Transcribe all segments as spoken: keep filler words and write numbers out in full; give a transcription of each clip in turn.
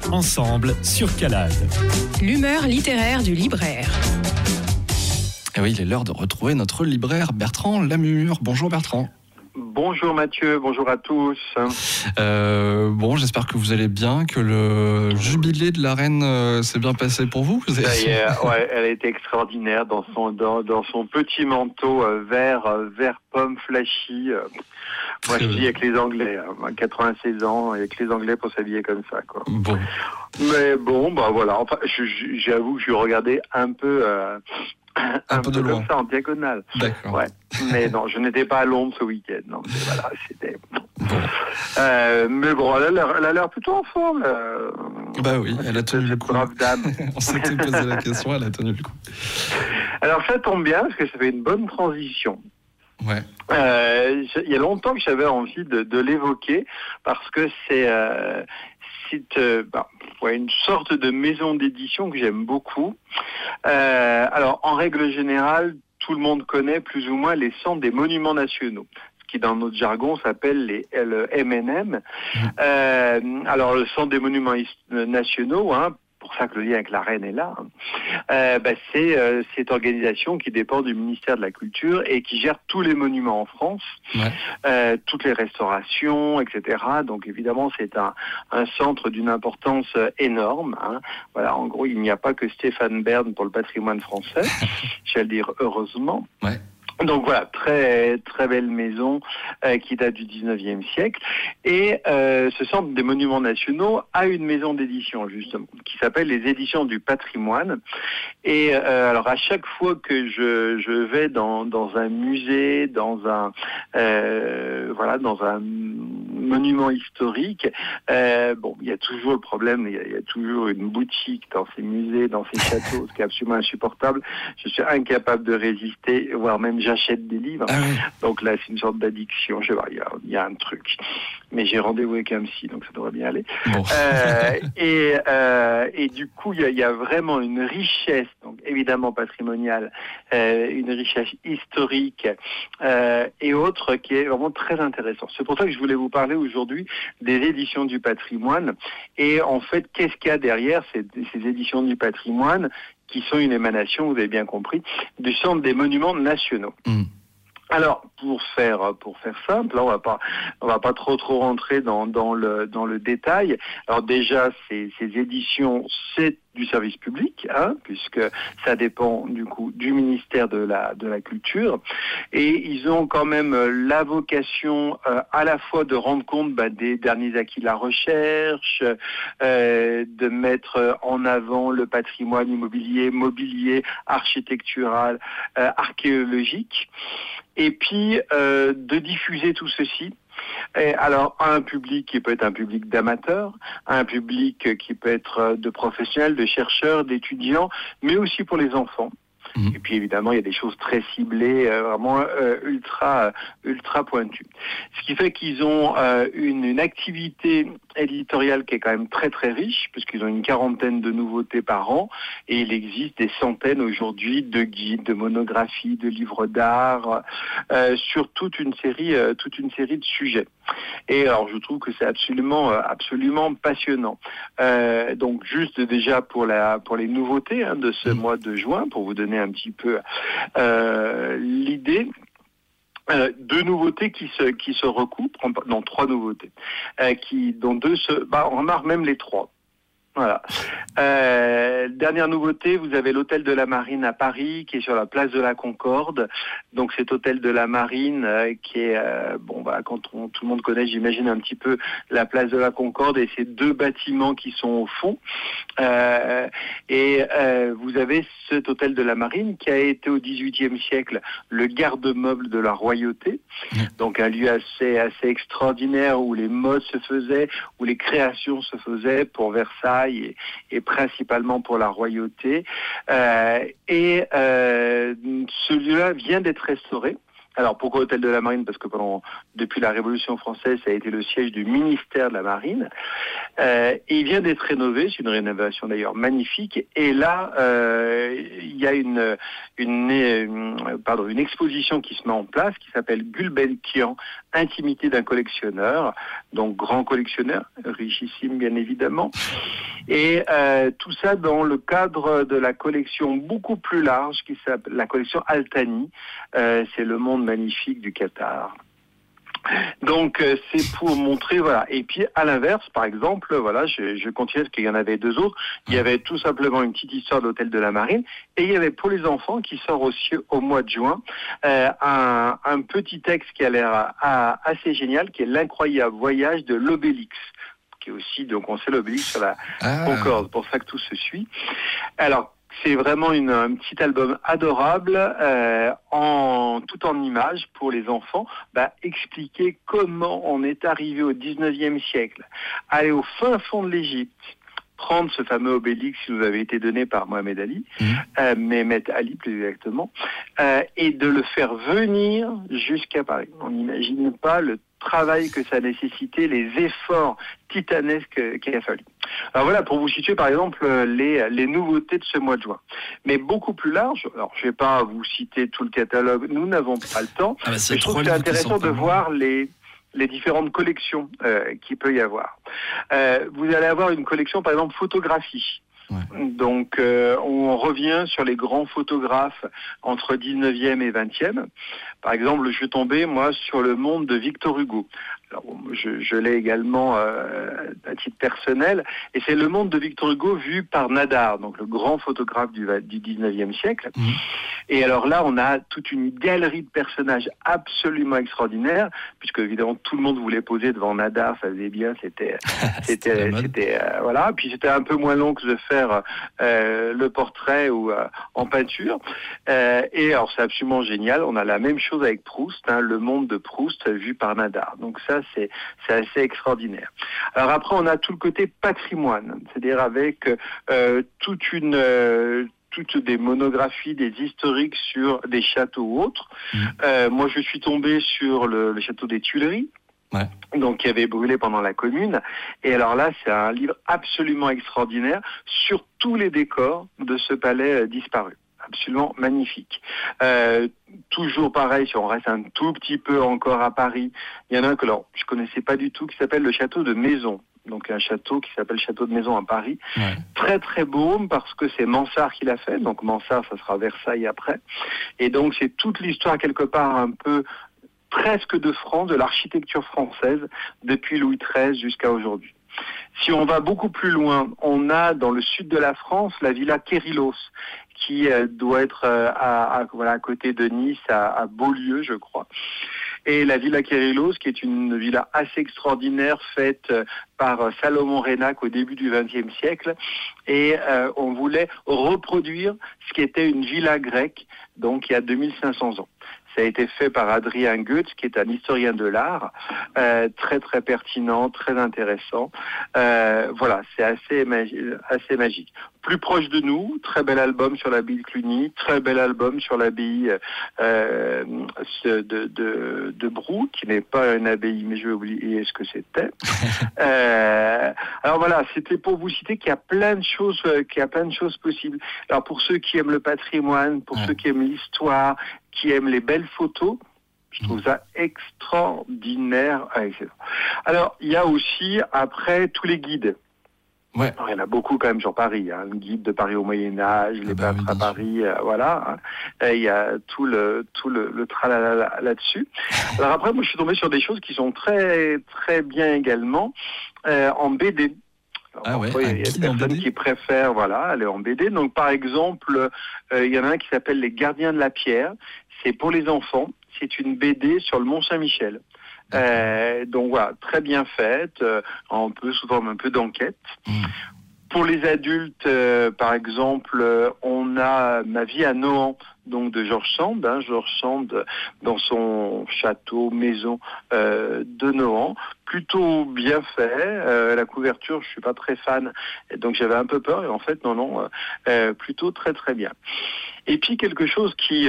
ensemble sur Calade. L'humeur littéraire du libraire. Et oui, il est l'heure de retrouver notre libraire Bertrand Lamure. Bonjour Bertrand. Bonjour Mathieu, bonjour à tous. Euh, bon, j'espère que vous allez bien, que le jubilé de la reine euh, s'est bien passé pour vous. Vous Ça y est, ouais, elle a été extraordinaire dans son dans, dans son petit manteau euh, vert euh, vert pomme flashy. Euh, moi, je vis avec les Anglais, hein, quatre-vingt-seize ans, avec les Anglais pour s'habiller comme ça, quoi. Bon. Mais bon, bah voilà. Enfin, je, je, j'avoue que je regardais un peu. Euh, Un, un peu, peu de loin. Comme ça, en diagonale. D'accord. Ouais. Mais non, je n'étais pas à Londres ce week-end. Non, mais voilà, c'était... Euh, mais bon, elle a l'air, elle a l'air plutôt en forme. Euh... Bah oui, elle a tenu le coup. Brave dame. On s'était posé la question, elle a tenu le coup. Alors ça tombe bien, parce que ça fait une bonne transition. Ouais. Euh, il y a longtemps que j'avais envie de, de l'évoquer, parce que c'est... Euh, c'est euh, bah, ouais, une sorte de maison d'édition que j'aime beaucoup. Euh, alors, en règle générale, tout le monde connaît plus ou moins les centres des monuments nationaux, ce qui dans notre jargon s'appelle les le M N M. Mmh. Euh, alors, le centre des monuments nationaux, hein, pour ça que le lien avec la reine est là, hein. euh, bah, c'est euh, cette organisation qui dépend du ministère de la Culture et qui gère tous les monuments en France, ouais. euh, toutes les restaurations, et cetera. Donc évidemment, c'est un, un centre d'une importance énorme, hein. Voilà, en gros, il n'y a pas que Stéphane Bern pour le patrimoine français, j'allais dire heureusement. Ouais. Donc voilà, très très belle maison euh, qui date du dix-neuvième siècle. Et euh, ce centre des monuments nationaux a une maison d'édition justement qui s'appelle les Éditions du Patrimoine. Et euh, alors à chaque fois que je je vais dans dans un musée, dans un euh, voilà dans un monument historique, euh, bon il y a toujours le problème, il y a, il y a toujours une boutique dans ces musées, dans ces châteaux, ce qui est absolument insupportable. Je suis incapable de résister, voire même j'achète des livres. Ah oui. Donc là, c'est une sorte d'addiction. Je sais pas, il y a, il y a un truc. Mais j'ai rendez-vous avec un psy, donc ça devrait bien aller. Bon. Euh, et, euh, et du coup, il y a, il y a vraiment une richesse, donc évidemment patrimoniale, euh, une richesse historique euh, et autres qui est vraiment très intéressante. C'est pour ça que je voulais vous parler aujourd'hui des éditions du patrimoine. Et en fait, qu'est-ce qu'il y a derrière ces, ces éditions du patrimoine qui sont une émanation, vous avez bien compris, du Centre des monuments nationaux. Mmh. Alors, pour faire pour faire simple, là, on va pas on va pas trop trop rentrer dans dans le dans le détail. Alors déjà, ces ces éditions, c'est du service public, hein, puisque ça dépend du coup du ministère de la de la Culture, et ils ont quand même la vocation euh, à la fois de rendre compte bah, des derniers acquis de la recherche, euh, de mettre en avant le patrimoine immobilier, mobilier, architectural, euh, archéologique, et puis euh, de diffuser tout ceci. Et alors, à un public qui peut être un public d'amateurs, à un public qui peut être de professionnels, de chercheurs, d'étudiants, mais aussi pour les enfants. Mmh. Et puis évidemment, il y a des choses très ciblées, euh, vraiment euh, ultra, ultra pointues. Ce qui fait qu'ils ont euh, une, une activité éditoriale qui est quand même très très riche, puisqu'ils ont une quarantaine de nouveautés par an, et il existe des centaines aujourd'hui de guides, de monographies, de livres d'art, euh, sur toute une série, euh, toute une série de sujets. Et alors, je trouve que c'est absolument, euh, absolument passionnant. Euh, donc, juste déjà pour la, pour les nouveautés hein, de ce mmh. mois de juin, pour vous donner un petit peu euh, l'idée. Euh, deux nouveautés qui se qui se recoupent, non trois nouveautés, euh, qui dont deux se, bah on remarque même les trois. Voilà. Euh, dernière nouveauté, vous avez l'hôtel de la Marine à Paris, qui est sur la place de la Concorde. Donc cet hôtel de la Marine, euh, qui est euh, bon, bah quand on, tout le monde connaît, j'imagine un petit peu la place de la Concorde et ces deux bâtiments qui sont au fond. Euh, et euh, vous avez cet hôtel de la Marine qui a été au dix-huitième siècle le garde-meuble de la royauté. Donc un lieu assez assez extraordinaire où les modes se faisaient, où les créations se faisaient pour Versailles. Et, et principalement pour la royauté. Euh, et euh, ce lieu-là vient d'être restauré. Alors pourquoi Hôtel de la Marine ? Parce que pendant, depuis la Révolution française, ça a été le siège du ministère de la Marine. Euh, et il vient d'être rénové, c'est une rénovation d'ailleurs magnifique. Et là, euh, il y a une, une, une, pardon, une exposition qui se met en place qui s'appelle Gulbenkian, Intimité d'un collectionneur. Donc grand collectionneur, richissime bien évidemment. Et euh, tout ça dans le cadre de la collection beaucoup plus large qui s'appelle la collection Al-Thani. Euh, c'est le monde magnifique du Qatar. Donc euh, c'est pour montrer, voilà. Et puis à l'inverse, par exemple, voilà, je, je continue parce qu'il y en avait deux autres. Il y avait tout simplement une petite histoire de l'hôtel de la Marine, et il y avait pour les enfants qui sort aussi au mois de juin euh, un, un petit texte qui a l'air à, assez génial, qui est l'incroyable voyage de l'Obélix, qui est aussi, donc on sait l'Obélix sur la ah. Concorde, pour ça que tout se suit. Alors c'est vraiment une, un petit album adorable, euh, en, tout en images pour les enfants, bah, expliquer comment on est arrivé au dix-neuvième siècle, aller au fin fond de l'Égypte, prendre ce fameux obélix qui nous avait été donné par Mohamed Ali, mmh. euh, Mehmet Ali plus exactement, euh, et de le faire venir jusqu'à Paris. On n'imagine pas le travail que ça a nécessité, les efforts titanesques qu'il a fallu. Alors voilà, pour vous situer par exemple les, les nouveautés de ce mois de juin. Mais beaucoup plus large, alors je ne vais pas vous citer tout le catalogue, nous n'avons pas le temps, ah bah mais je trouve que c'est intéressant de voir les... les différentes collections euh, qu'il peut y avoir. Euh, vous allez avoir une collection, par exemple, photographie. Ouais. Donc, euh, on revient sur les grands photographes entre dix-neuvième et vingtième. Par exemple, je suis tombé, moi, sur le monde de Victor Hugo. Alors, je, je l'ai également euh, à titre personnel, et c'est le monde de Victor Hugo vu par Nadar, donc le grand photographe du, du dix-neuvième siècle. Mmh. Et alors là, on a toute une galerie de personnages absolument extraordinaires, puisque évidemment tout le monde voulait poser devant Nadar, ça faisait bien, c'était, c'était, c'était, euh, voilà. Puis c'était un peu moins long que de faire euh, le portrait ou euh, en peinture. Euh, et alors c'est absolument génial. On a la même chose avec Proust, hein, le monde de Proust vu par Nadar. Donc ça, c'est, c'est assez extraordinaire. Alors après, on a tout le côté patrimoine, c'est-à-dire avec euh, toute une euh, toutes des monographies, des historiques sur des châteaux ou autres. Mmh. Euh, moi, je suis tombé sur le, le château des Tuileries. Ouais. Donc qui avait brûlé pendant la Commune. Et alors là, c'est un livre absolument extraordinaire sur tous les décors de ce palais euh, disparu. Absolument magnifique. Euh, toujours pareil, si on reste un tout petit peu encore à Paris, il y en a un que alors, je connaissais pas du tout, qui s'appelle le château de Maison. Donc un château qui s'appelle Château de Maison à Paris. Ouais. Très très beau parce que c'est Mansart qui l'a fait. Donc Mansart, ça sera Versailles après. Et donc c'est toute l'histoire quelque part un peu presque de France, de l'architecture française depuis Louis treize jusqu'à aujourd'hui. Si on va beaucoup plus loin, on a dans le sud de la France la villa Kérylos, qui euh, doit être euh, à, à, voilà, à côté de Nice, à, à Beaulieu, je crois. Et la villa Kérylos, qui est une villa assez extraordinaire, faite euh, par euh, Salomon Reynac au début du vingtième siècle. Et euh, on voulait reproduire ce qui était une villa grecque, donc il y a deux mille cinq cents ans. Ça a été fait par Adrien Goetz, qui est un historien de l'art, euh, très très pertinent, très intéressant. Euh, voilà, c'est assez, magi- assez magique. Plus proche de nous, très bel album sur l'abbaye de Cluny, très bel album sur l'abbaye euh, de, de, de Brou, qui n'est pas une abbaye, mais je vais oublier ce que c'était. euh, alors voilà, c'était pour vous citer qu'il y a plein de choses, euh, qu'il y a plein de choses possibles. Alors pour ceux qui aiment le patrimoine, pour ouais. ceux qui aiment l'histoire, qui aiment les belles photos, je trouve ça extraordinaire. Alors, il y a aussi, après, tous les guides. Ouais. Alors, il y en a beaucoup quand même sur Paris. Hein. Le guide de Paris au Moyen-Âge, les ah bah peintres oui, à Paris, euh, voilà. Hein. Et il y a tout le, tout le, le tralala là-dessus. Alors après, moi, je suis tombé sur des choses qui sont très, très bien également, euh, en B D. Alors, ah ouais, il y a des personnes qui préfèrent voilà, aller en B D. Donc, par exemple, euh, il y en a un qui s'appelle Les Gardiens de la Pierre. C'est pour les enfants. C'est une B D sur le Mont-Saint-Michel. Euh, donc voilà, très bien faite, euh, un peu sous forme un peu d'enquête. Mmh. Pour les adultes, euh, par exemple, euh, on a Ma vie à Nohant, donc de George Sand, hein, George Sand dans son château, maison euh, de Nohant, plutôt bien fait. Euh, la couverture, je suis pas très fan, et donc j'avais un peu peur. Et en fait, non, non, euh, plutôt très très bien. Et puis quelque chose qui,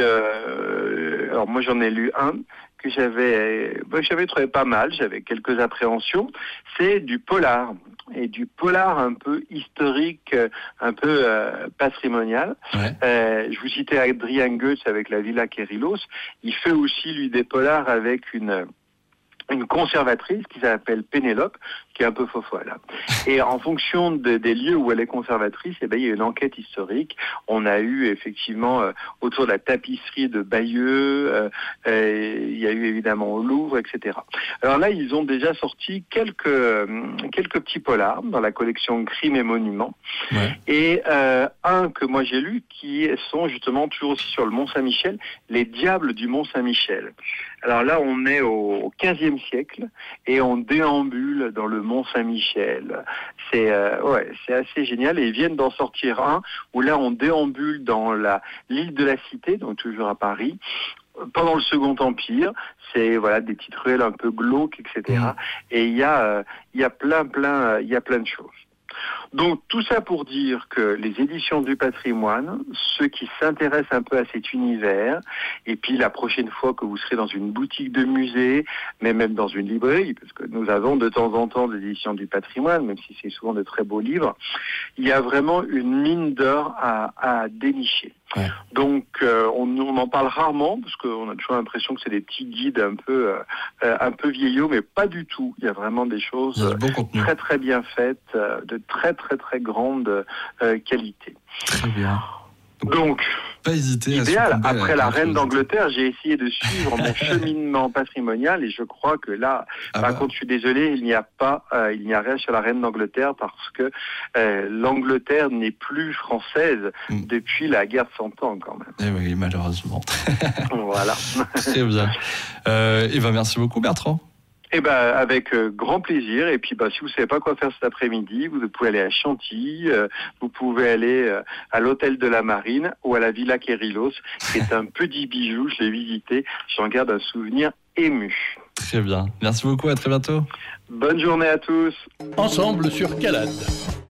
euh, alors moi j'en ai lu un que j'avais, bah, j'avais trouvé pas mal, j'avais quelques appréhensions, c'est du polar. et du polar un peu historique, un peu euh, patrimonial. Ouais. Euh, je vous citais Adrien Goetz avec la Villa Kerylos. Il fait aussi, lui, des polars avec une... une conservatrice qui s'appelle Pénélope, qui est un peu fofolle. Et en fonction de, des lieux où elle est conservatrice, eh ben, il y a une enquête historique. On a eu effectivement euh, autour de la tapisserie de Bayeux, euh, euh, il y a eu évidemment au Louvre, et cetera. Alors là, ils ont déjà sorti quelques, euh, quelques petits polars dans la collection Crimes et Monuments. Ouais. Et euh, un que moi j'ai lu qui sont justement toujours aussi sur le Mont-Saint-Michel, Les Diables du Mont-Saint-Michel. Alors là, on est au quinzième siècle et on déambule dans le Mont-Saint-Michel. C'est euh, ouais, c'est assez génial et ils viennent d'en sortir un où là on déambule dans la l'île de la Cité, donc toujours à Paris. Pendant le Second Empire, c'est voilà des petites ruelles un peu glauques, et cetera. Mmh. Et il y a euh, il y a plein plein il y a plein de choses. Donc tout ça pour dire que les éditions du patrimoine, ceux qui s'intéressent un peu à cet univers, et puis la prochaine fois que vous serez dans une boutique de musée, mais même dans une librairie, parce que nous avons de temps en temps des éditions du patrimoine, même si c'est souvent de très beaux livres, il y a vraiment une mine d'or à, à dénicher. Ouais. Donc euh, on, on en parle rarement parce qu'on a toujours l'impression que c'est des petits guides un peu euh, un peu vieillots, mais pas du tout. Il y a vraiment des choses euh, bon très très bien faites, euh, de très très très grande euh, qualité. Très bien. Donc, pas hésiter idéal. À Après la reine d'Angleterre, j'ai essayé de suivre mon cheminement patrimonial et je crois que là, ah par bah. contre, je suis désolé, il n'y a pas, euh, il n'y a rien sur la reine d'Angleterre parce que euh, l'Angleterre n'est plus française mm. depuis la guerre de Cent Ans quand même. Eh oui, malheureusement. Voilà. Très bien. Euh, et ben merci beaucoup, Bertrand. Eh ben, avec euh, grand plaisir. Et puis, bah, si vous savez pas quoi faire cet après-midi, vous pouvez aller à Chantilly, euh, vous pouvez aller euh, à l'hôtel de la Marine ou à la Villa Kerylos, qui est un petit bijou. Je l'ai visité. J'en garde un souvenir ému. Très bien. Merci beaucoup. À très bientôt. Bonne journée à tous. Ensemble sur Calade.